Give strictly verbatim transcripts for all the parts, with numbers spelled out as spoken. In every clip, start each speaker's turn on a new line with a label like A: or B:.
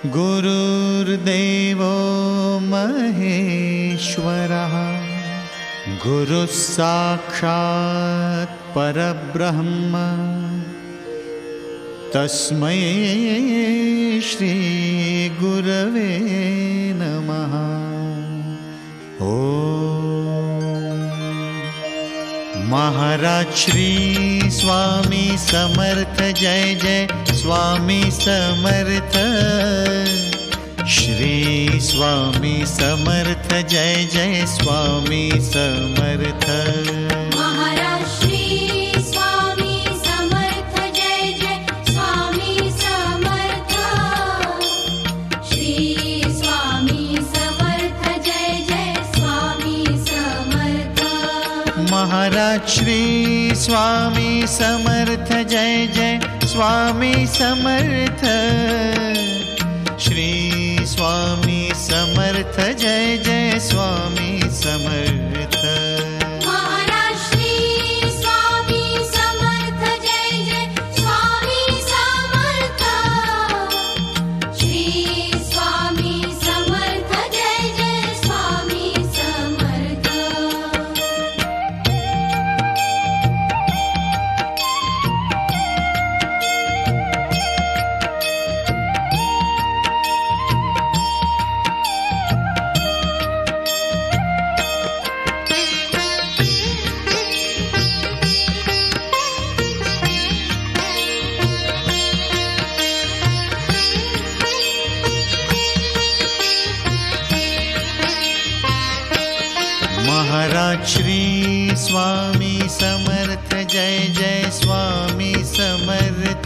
A: गुरुर्देवो महेश्वरः गुरुः साक्षात् परब्रह्म तस्मै श्री गुरवे नमः। ओम महाराज श्री स्वामी समर्थ जय जय स्वामी समर्थ। श्री स्वामी समर्थ जय जय स्वामी समर्थ।
B: महाराज श्री स्वामी समर्थ जय जय स्वामी समर्थ। श्री स्वामी समर्थ जय जय स्वामी समर्थ।
A: महाराज श्री स्वामी समर्थ जय जय स्वामी समर्थ। श्री स्वामी समर्थ जय जय स्वामी समर्थ।
B: महाराज श्री स्वामी समर्थ जय जय स्वामी समर्थ। श्री स्वामी समर्थ जय जय स्वामी समर्थ।
A: महाराज श्री स्वामी समर्थ जय जय स्वामी समर्थ।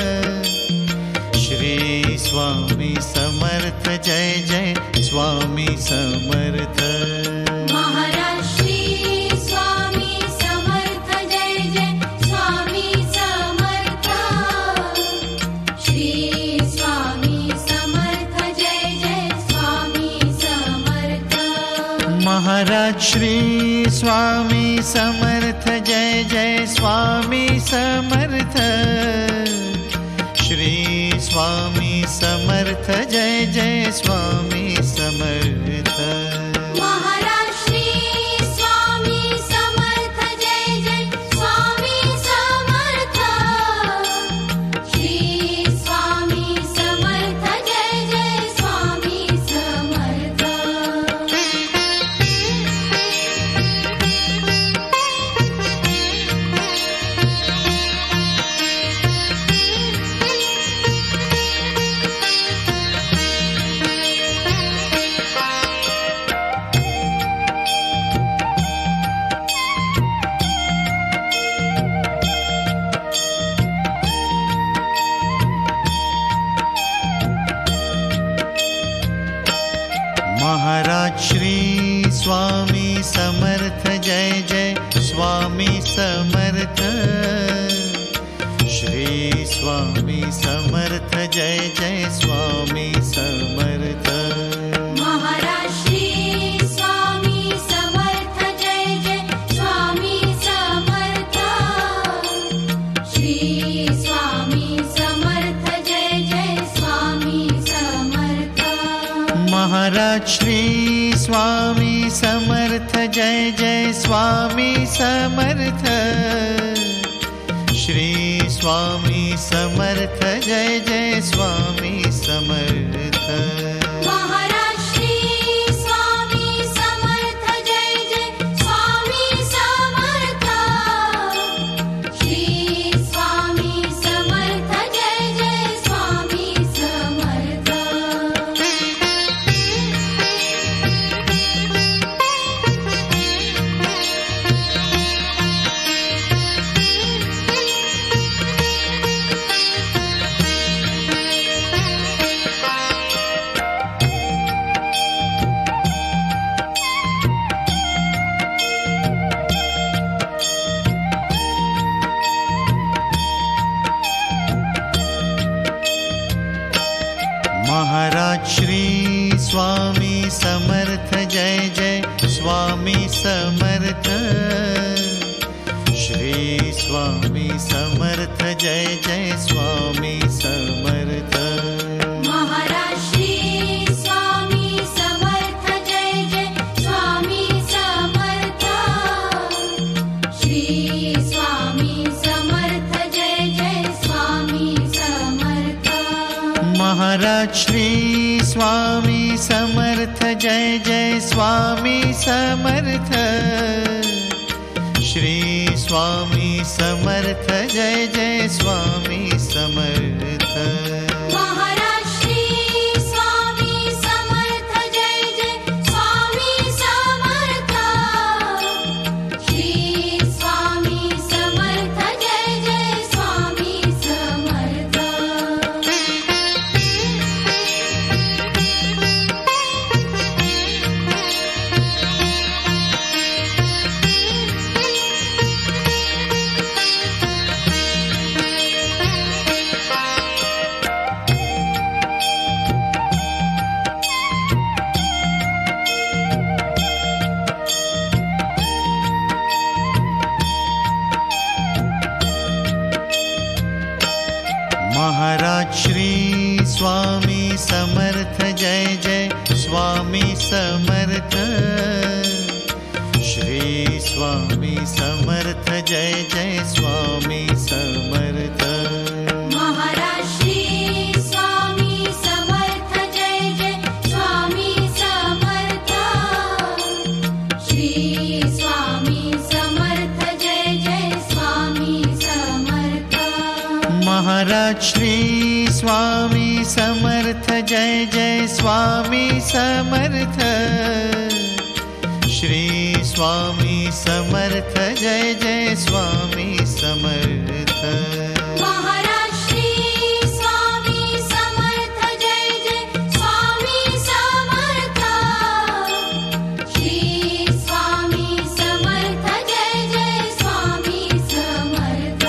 A: श्री स्वामी समर्थ जय जय स्वामी समर्थ।
B: महाराज श्री स्वामी समर्थ जय जय स्वामी समर्थ। श्री स्वामी समर्थ जय जय स्वामी समर्थ।
A: महाराज श्री स्वामी समर्थ जय जय स्वामी समर्थ। श्री स्वामी समर्थ जय जय स्वामी समर्थ।
B: महाराज श्री स्वामी समर्थ जय जय स्वामी समर्थ। श्री स्वामी समर्थ जय जय स्वामी समर्थ।
A: महाराज श्री स्वामी समर्थ जय जय स्वामी समर्थ। श्री स्वामी समर्थ जय जय स्वामी समर्थ।
B: महाराज श्री स्वामी समर्थ जय जय स्वामी समर्थ। श्री स्वामी समर्थ जय जय स्वामी समर्थ।
A: महाराज श्री स्वामी समर्थ जय जय स्वामी समर्थ। श्री स्वामी समर्थ जय जय स्वामी समर्थ।
B: महाराज श्री स्वामी समर्थ जय जय स्वामी समर्थ। श्री स्वामी समर्थ जय जय स्वामी समर्थ।
A: महाराज श्री स्वामी समर्थ जय जय स्वामी समर्थ। श्री स्वामी समर्थ जय जय स्वामी समर्थ।
B: महाराज
A: श्री स्वामी समर्थ जय जय स्वामी समर्थ। श्री स्वामी समर्थ जय जय स्वामी समर्थ।
B: महाराज श्री स्वामी समर्थ जय जय स्वामी समर्थ। श्री स्वामी समर्थ जय जय स्वामी समर्थ।
A: महाराज श्री स्वामी समर्थ जय जय स्वामी समर्थ। श्री स्वामी समर्थ जय जय स्वामी समर्थ।
B: महाराज श्री स्वामी समर्थ जय जय स्वामी समर्थ। श्री स्वामी समर्थ जय जय स्वामी समर्थ।
A: महाराज श्री स्वामी समर्थ जय जय स्वामी समर्थ। श्री स्वामी समर्थ जय जय स्वामी समर्थ।
B: महाराज श्री स्वामी समर्थ जय जय स्वामी समर्थ। श्री स्वामी समर्थ जय जय स्वामी समर्थ।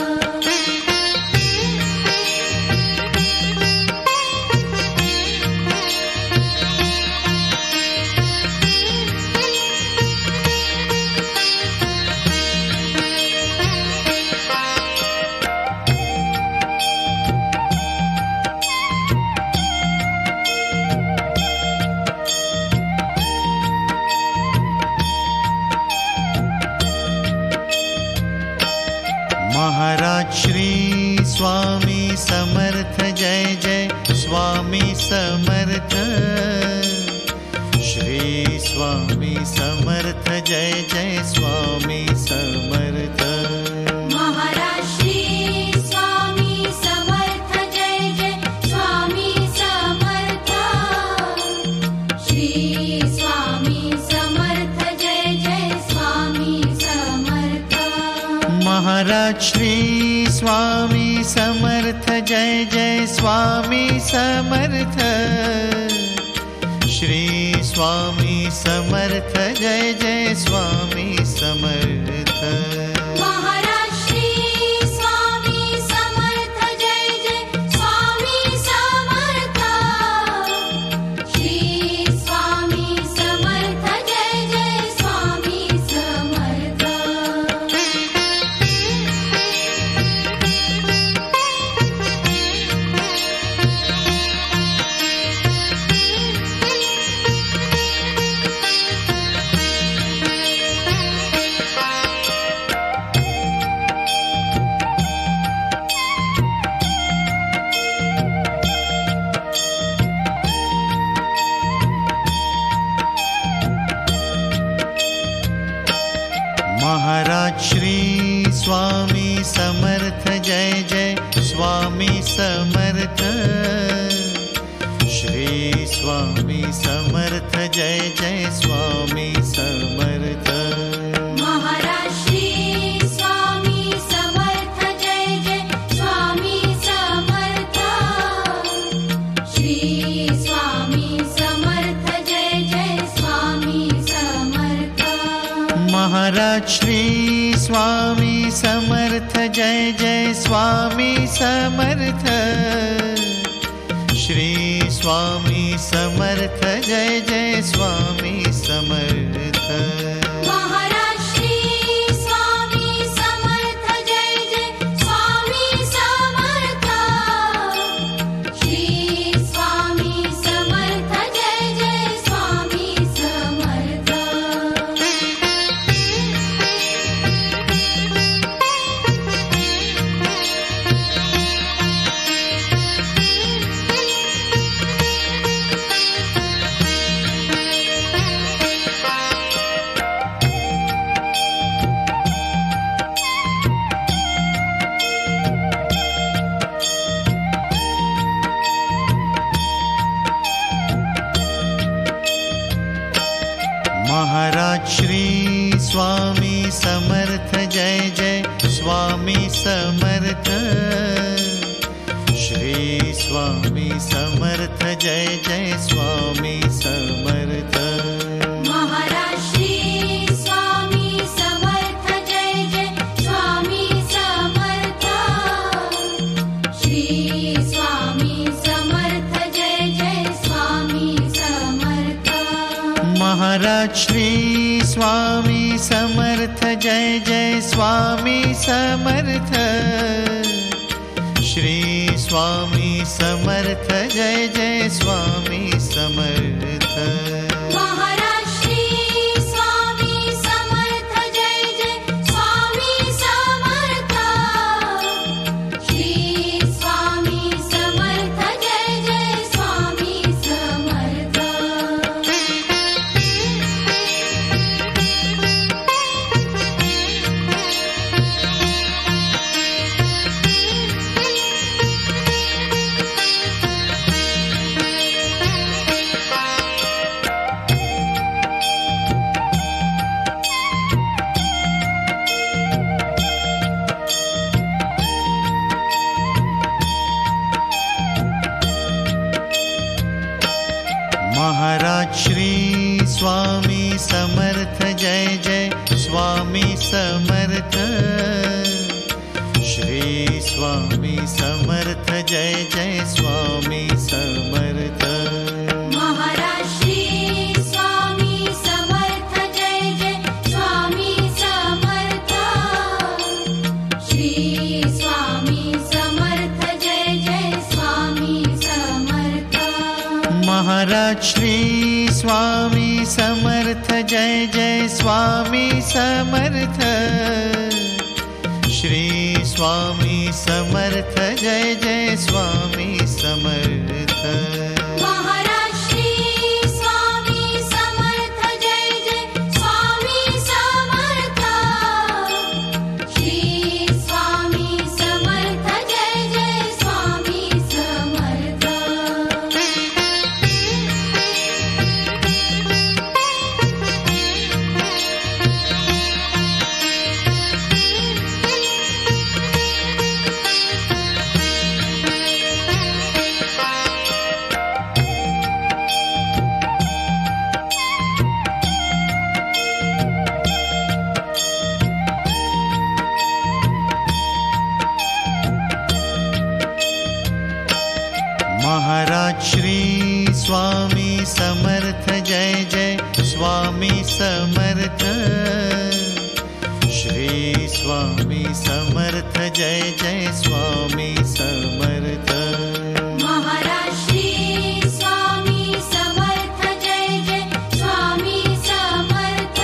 A: महाराज श्री स्वामी समर्थ जय जय स्वामी समर्थ। श्री स्वामी समर्थ जय जय स्वामी समर्थ।
B: महाराज श्री स्वामी समर्थ जय जय स्वामी समर्थ। श्री स्वामी समर्थ जय जय स्वामी समर्थ।
A: महाराज श्री स्वामी समर्थ जय जय स्वामी समर्थ। श्री स्वामी समर्थ जय जय स्वामी समर्थ।
B: महाराज श्री स्वामी समर्थ जय जय स्वामी समर्थ। श्री स्वामी समर्थ जय जय स्वामी समर्थ।
A: महाराज श्री स्वामी समर्थ जय जय स्वामी समर्थ। श्री स्वामी समर्थ जय जय स्वामी समर्थ।
B: महाराज श्री स्वामी समर्थ जय जय स्वामी समर्थ। श्री स्वामी समर्थ जय जय स्वामी समर्थ।
A: महाराज श्री स्वामी समर्थ जय जय स्वामी समर्थ। श्री स्वामी समर्थ जय जय स्वामी समर्थ।
B: महाराज श्री स्वामी समर्थ जय जय स्वामी समर्थ। श्री स्वामी समर्थ जय जय स्वामी समर्थ।
A: महाराज श्री स्वामी समर्थ जय जय स्वामी समर्थ। श्री स्वामी समर्थ जय जय स्वामी समर्थ।
B: महाराज श्री स्वामी समर्थ जय जय स्वामी समर्थ। श्री स्वामी समर्थ जय जय स्वामी समर्थ।
A: महाराज श्री स्वामी समर्थ जय जय स्वामी समर्थ। श्री स्वामी समर्थ जय जय स्वामी समर्थ।
B: महाराज श्री स्वामी समर्थ जय जय स्वामी समर्थ। श्री स्वामी समर्थ जय जय स्वामी समर्थ।
A: महाराज श्री स्वामी समर्थ जय जय स्वामी समर्थ। श्री स्वामी समर्थ जय जय स्वामी समर्थ।
B: महाराज श्री स्वामी समर्थ जय जय स्वामी समर्थ। श्री स्वामी समर्थ जय जय स्वामी समर्थ।
A: महाराज श्री स्वामी समर्थ जय जय स्वामी समर्थ। श्री स्वामी समर्थ जय जय स्वामी समर्थ।
B: महाराज श्री स्वामी समर्थ जय जय स्वामी समर्थ। श्री स्वामी समर्थ जय जय स्वामी समर्थ।
A: महाराज श्री स्वामी समर्थ जय जय स्वामी समर्थ। श्री स्वामी समर्थ जय जय स्वामी समर्थ।
B: महाराज श्री स्वामी समर्थ जय जय स्वामी समर्थ।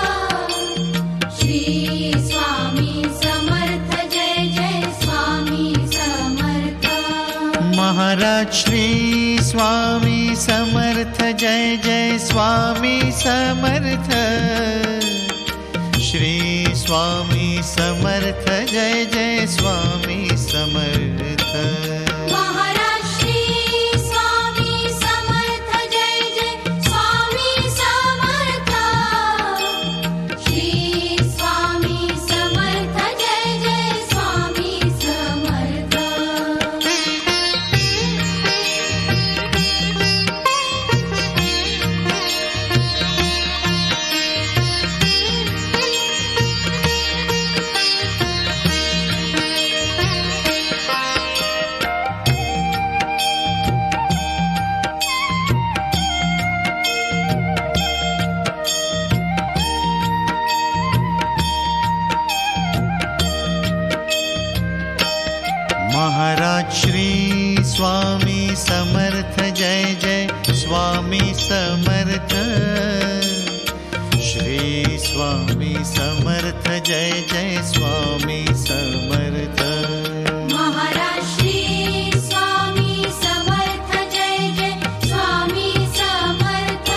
B: श्री स्वामी समर्थ जय जय स्वामी समर्थ।
A: महाराज श्री स्वामी समर्थ जय जय स्वामी समर्थ। श्री स्वामी समर्थ जय जय स्वामी समर्थ।
B: महाराज श्री स्वामी समर्थ जय जय स्वामी समर्थ। श्री स्वामी समर्थ जय जय स्वामी समर्थ।
A: महाराज श्री स्वामी समर्थ जय जय स्वामी समर्थ। श्री स्वामी समर्थ जय जय स्वामी समर्थ।
B: महाराज श्री स्वामी समर्थ जय जय स्वामी समर्थ।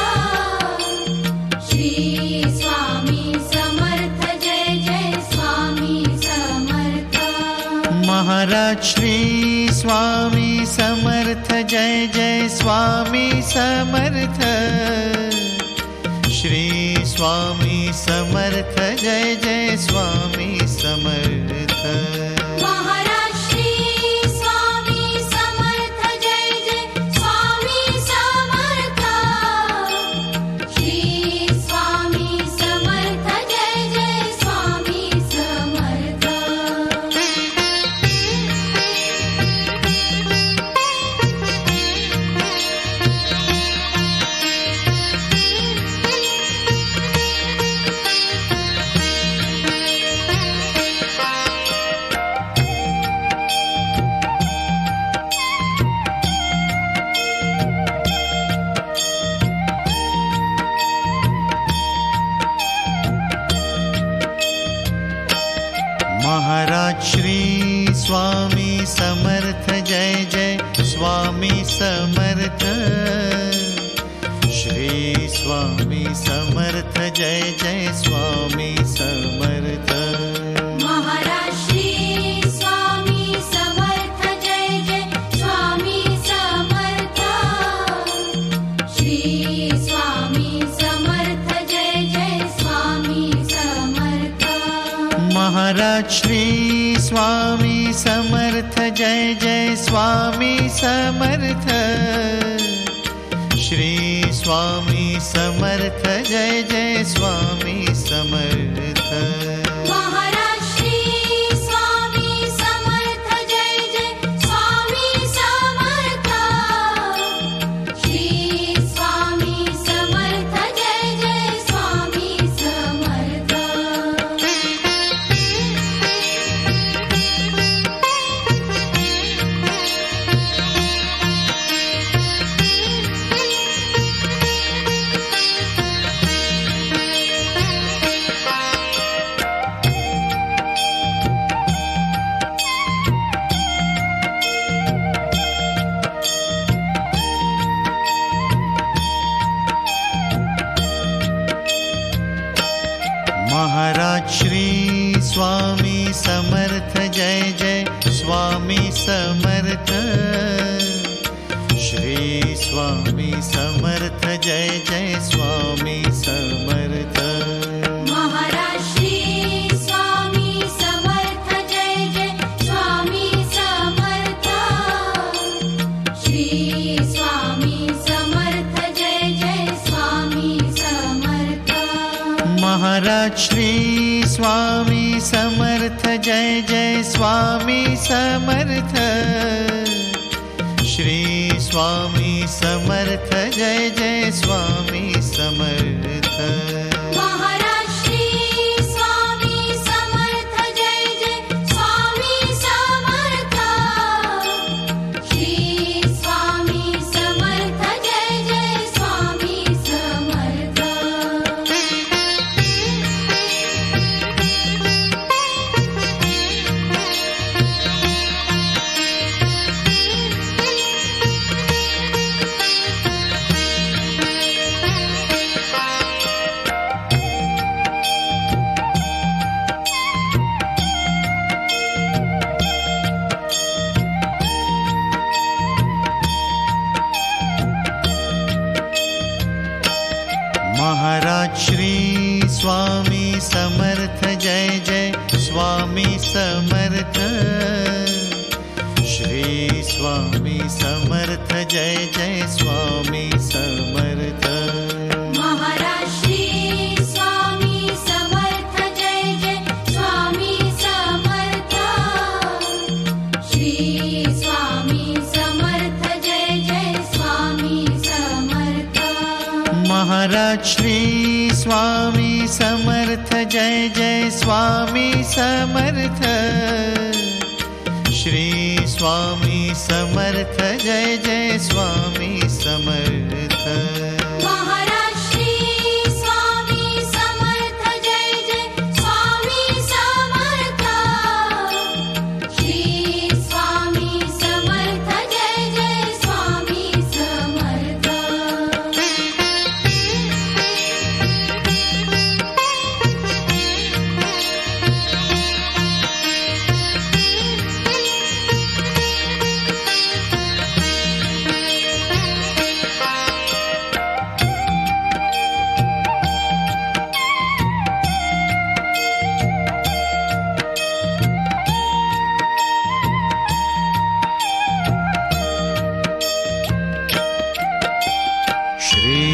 B: श्री स्वामी समर्थ जय जय स्वामी समर्थ।
A: महाराज श्री स्वामी समर्थ जय जय स्वामी समर्थ। श्री स्वामी समर्थ जय जय स्वामी समर्थ।
B: महाराज श्री स्वामी समर्थ जय जय स्वामी समर्थ। श्री स्वामी समर्थ जय जय स्वामी समर्थ।
A: महाराज श्री स्वामी समर्थ जय जय स्वामी समर्थ। श्री स्वामी समर्थ जय जय स्वामी समर्थ।
B: महाराज श्री स्वामी समर्थ जय जय स्वामी समर्थ। श्री स्वामी समर्थ जय जय स्वामी समर्थ।
A: महाराज श्री स्वामी समर्थ जय जय स्वामी समर्थ। श्री स्वामी समर्थ जय जय स्वामी समर्थ।
B: महाराज श्री स्वामी समर्थ जय जय स्वामी समर्थ। श्री स्वामी समर्थ जय जय स्वामी समर्थ।
A: महाराज श्री स्वामी समर्थ जय जय स्वामी समर्थ। श्री स्वामी समर्थ जय जय स्वामी समर्थ।
B: महाराज श्री स्वामी समर्थ जय जय स्वामी समर्थ। श्री स्वामी समर्थ जय जय स्वामी समर्थ।
A: महाराज श्री स्वामी समर्थ जय जय स्वामी समर्थ। श्री स्वामी समर्थ जय जय स्वामी समर्थ।
B: महाराज श्री स्वामी समर्थ जय जय स्वामी समर्थ। श्री स्वामी समर्थ जय जय स्वामी समर्थ।
A: महाराज श्री स्वामी समर्थ जय जय स्वामी समर्थ। श्री स्वामी समर्थ जय जय स्वामी समर्थ।
B: महाराज श्री स्वामी समर्थ जय जय स्वामी समर्थ। श्री स्वामी समर्थ जय जय स्वामी समर्थ।
A: महाराज श्री स्वामी समर्थ जय जय स्वामी समर्थ। श्री स्वामी समर्थ जय जय स्वामी समर्थ।
B: महाराज श्री स्वामी समर्थ जय जय स्वामी समर्थ। श्री स्वामी समर्थ जय जय स्वामी समर्थ।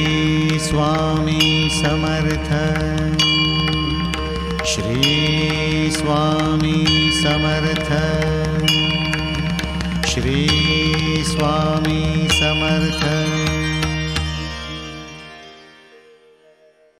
A: स्वामी समर्थ श्री स्वामी समर्थ।